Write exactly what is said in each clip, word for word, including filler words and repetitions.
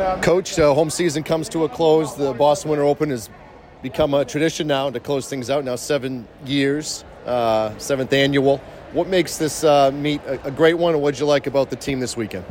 Coach, uh, home season comes to a close. The Boston Winter Open has become a tradition now to close things out. Now seven years, uh, seventh annual. What makes this uh, meet a, a great one, and what did you like about the team this weekend?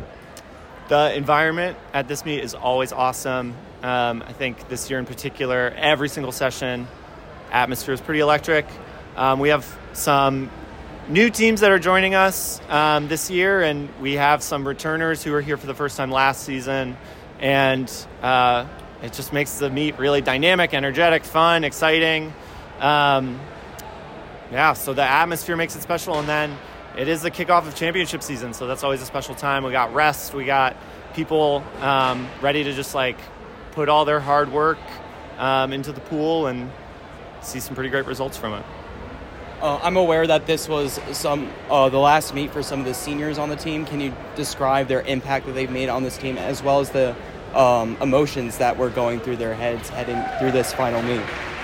The environment at this meet is always awesome. Um, I think this year in particular, every single session, atmosphere is pretty electric. Um, we have some new teams that are joining us um, this year, and we have some returners who were here for the first time last season. And uh, it just makes the meet really dynamic, energetic, fun, exciting. Um, yeah, so the atmosphere makes it special. And then it is the kickoff of championship season, so that's always a special time. We got rest. We got people um, ready to just, like, put all their hard work um, into the pool and see some pretty great results from it. Uh, I'm aware that this was some uh, the last meet for some of the seniors on the team. Can you describe their impact that they've made on this team, as well as the um, emotions that were going through their heads heading through this final meet?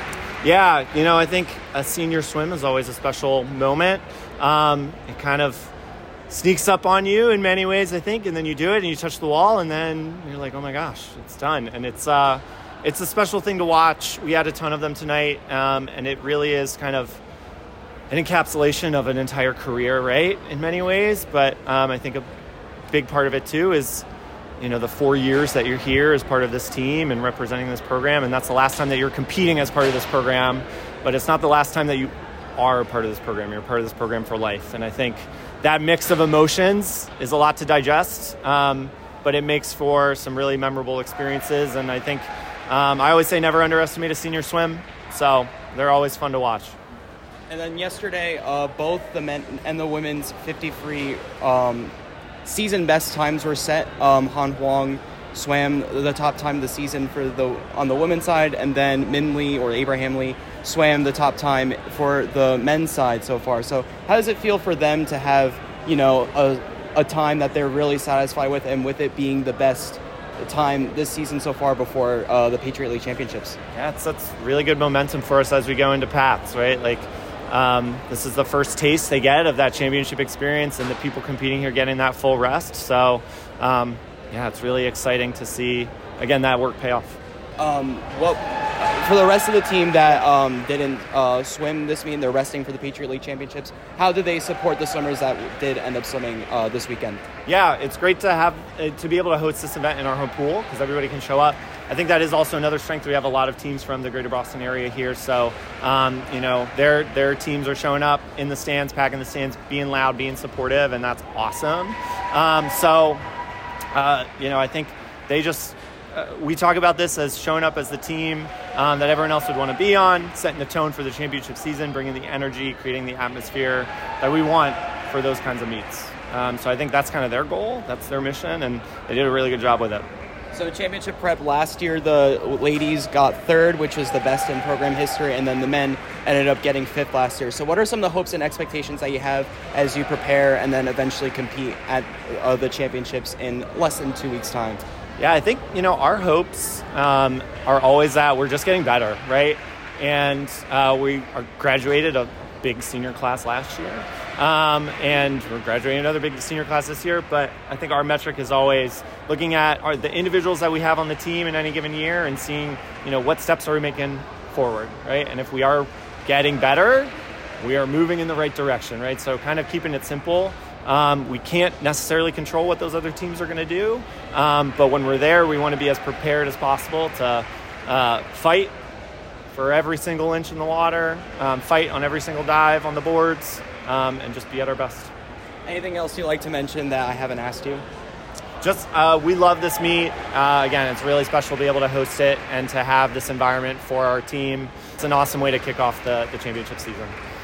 Yeah, you know, I think a senior swim is always a special moment. Um, it kind of sneaks up on you in many ways, I think, and then you do it and you touch the wall, and then you're like, oh my gosh, it's done. And it's uh, it's a special thing to watch. We had a ton of them tonight, um, and it really is kind of an encapsulation of an entire career, right, in many ways. But um, I think a big part of it, too, is, you know, the four years that you're here as part of this team and representing this program, and that's the last time that you're competing as part of this program, but it's not the last time that you are a part of this program. You're a part of this program for life. And I think that mix of emotions is a lot to digest, um, but it makes for some really memorable experiences. And I think um, I always say never underestimate a senior swim, so they're always fun to watch. And then yesterday, uh, both the men and the women's fifty free um, season best times were set. Um, Han Huang swam the top time of the season for the on the women's side, and then Min Lee or Abraham Lee swam the top time for the men's side so far. So how does it feel for them to have, you know, a, a time that they're really satisfied with, and with it being the best time this season so far before uh, the Patriot League Championships? Yeah, it's, that's really good momentum for us as we go into Pats, right? Like, Um, this is the first taste they get of that championship experience, and the people competing here getting that full rest. So, um, yeah, it's really exciting to see, again, that work pay off. Um, well, for the rest of the team that um, didn't uh, swim this meet, they're resting for the Patriot League Championships. How do they support the swimmers that did end up swimming uh, this weekend? Yeah, it's great to have uh, to be able to host this event in our home pool because everybody can show up. I think that is also another strength. We have a lot of teams from the greater Boston area here. So, um, you know, their their teams are showing up in the stands, packing the stands, being loud, being supportive, and that's awesome. Um, so, uh, you know, I think they just, uh, we talk about this as showing up as the team um, that everyone else would want to be on, setting the tone for the championship season, bringing the energy, creating the atmosphere that we want for those kinds of meets. Um, so I think that's kind of their goal. That's their mission, and they did a really good job with it. So championship prep last year, the ladies got third, which was the best in program history, and then the men ended up getting fifth last year. So what are some of the hopes and expectations that you have as you prepare and then eventually compete at uh, the championships in less than two weeks' time? Yeah, I think, you know, our hopes um, are always that we're just getting better, right? And uh, we are graduated a big senior class last year. Um, and we're graduating another big senior class this year, but I think our metric is always looking at our, the individuals that we have on the team in any given year and seeing, you know, what steps are we making forward, right? And if we are getting better, we are moving in the right direction, right? So kind of keeping it simple. Um, we can't necessarily control what those other teams are going to do, um, but when we're there, we want to be as prepared as possible to uh, fight for every single inch in the water, um, fight on every single dive on the boards, Um, and just be at our best. Anything else you'd like to mention that I haven't asked you? Just, uh, we love this meet. Uh, again, it's really special to be able to host it and to have this environment for our team. It's an awesome way to kick off the, the championship season.